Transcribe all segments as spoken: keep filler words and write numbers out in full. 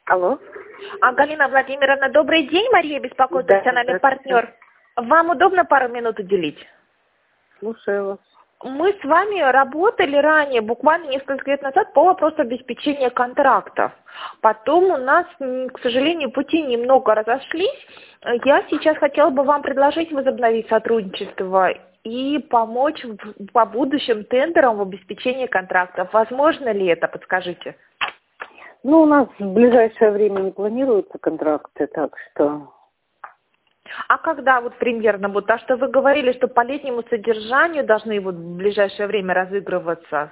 Алло. А, Галина Владимировна, добрый день. Мария беспокоит, Да, профессиональный здравствуйте. партнер. Вам удобно пару минут уделить? Слушаю вас. Мы с вами работали ранее, буквально несколько лет назад, по вопросу обеспечения контрактов. Потом у нас, м, к сожалению, пути немного разошлись. Я сейчас хотела бы вам предложить возобновить сотрудничество и помочь в- по будущим тендерам в обеспечении контрактов. Возможно ли это? Подскажите. Ну, у нас в ближайшее время не планируются контракты, так что... А когда вот примерно будут? А что вы говорили, что по летнему содержанию должны вот в ближайшее время разыгрываться?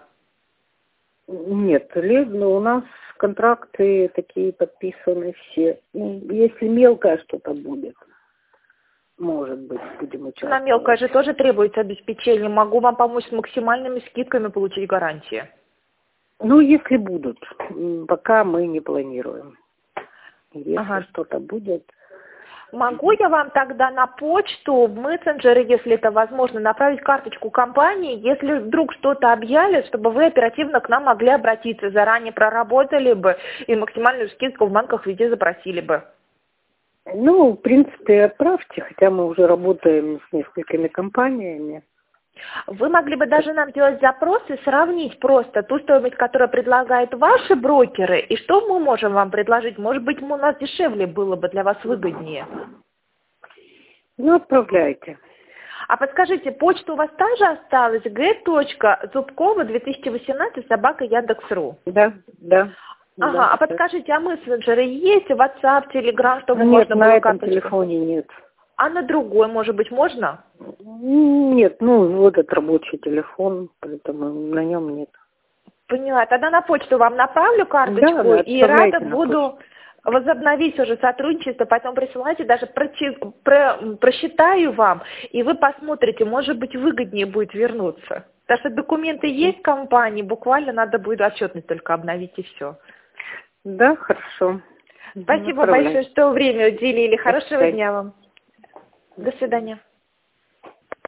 Нет, лет, но у нас контракты такие подписаны все. Ну, если мелкое что-то будет, может быть, будем участвовать. На мелкое же тоже требуется обеспечение. Могу вам помочь с максимальными скидками получить гарантии. Ну, если будут. М, Пока мы не планируем. Если Ага. что-то будет... Могу я вам тогда на почту, в мессенджеры, если это возможно, направить карточку компании, если вдруг что-то объявят, чтобы вы оперативно к нам могли обратиться, заранее проработали бы и максимальную скидку в банках везде запросили бы. Ну, в принципе, отправьте, хотя мы уже работаем с несколькими компаниями. Вы могли бы даже нам делать запросы, сравнить просто ту стоимость, которую предлагают ваши брокеры, и что мы можем вам предложить. Может быть, у нас дешевле было бы для вас выгоднее. Ну, отправляйте. А подскажите, почта у вас та же осталась? г.зубкова две тысячи восемнадцать собака яндекс.ру. Да, да. Ага, да, а да. подскажите, а мессенджеры есть? WhatsApp, Telegram, чтобы Нет, можно на было этом карточку? телефоне нет. А на другой, может быть, можно? Нет, ну вот этот рабочий телефон, поэтому на нем нет. Поняла. Тогда на почту вам направлю карточку Да, да, и рада отправляйте на буду возобновить уже сотрудничество, потом присылайте, даже прочи- про- просчитаю вам, и вы посмотрите, может быть, выгоднее будет вернуться. Потому что документы есть в компании, буквально надо будет отчетность только обновить и все. Да, хорошо. Спасибо Отправляйте. большое, что время уделили. До Хорошего свидания. дня вам. До свидания.